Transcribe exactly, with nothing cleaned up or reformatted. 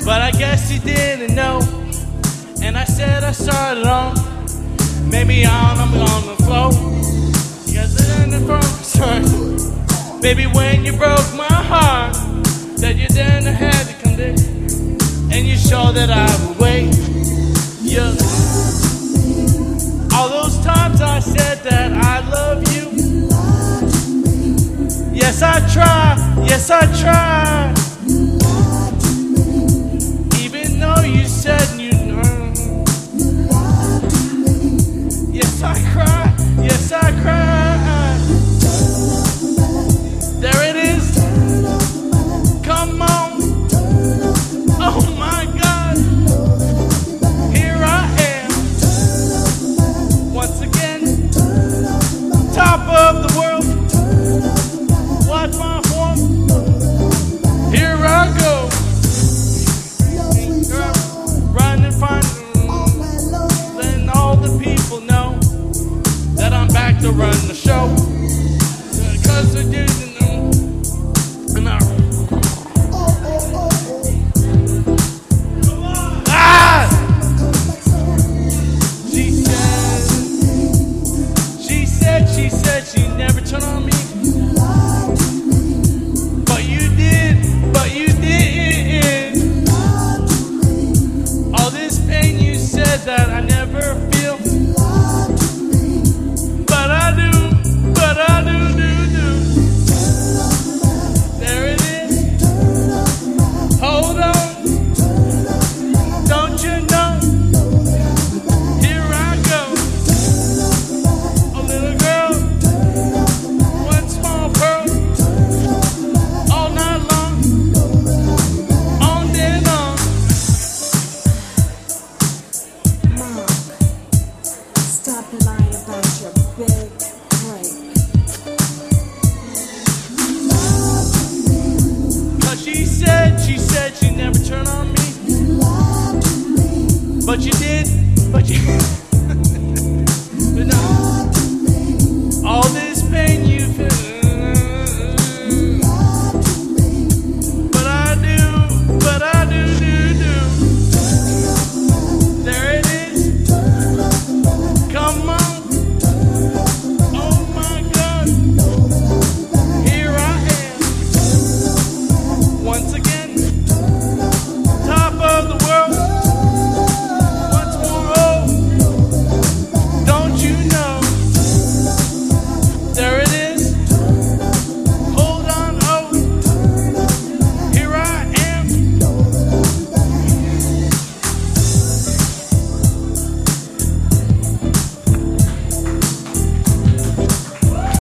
but I guess you didn't know. And I said I started on, maybe on, I'm on the floor. Yes, in the front, sorry. Baby, when you broke my heart, that you then had to come there, and you showed that I would wait. Yeah. All those times I said that I love you. Yes, I try, yes, I try.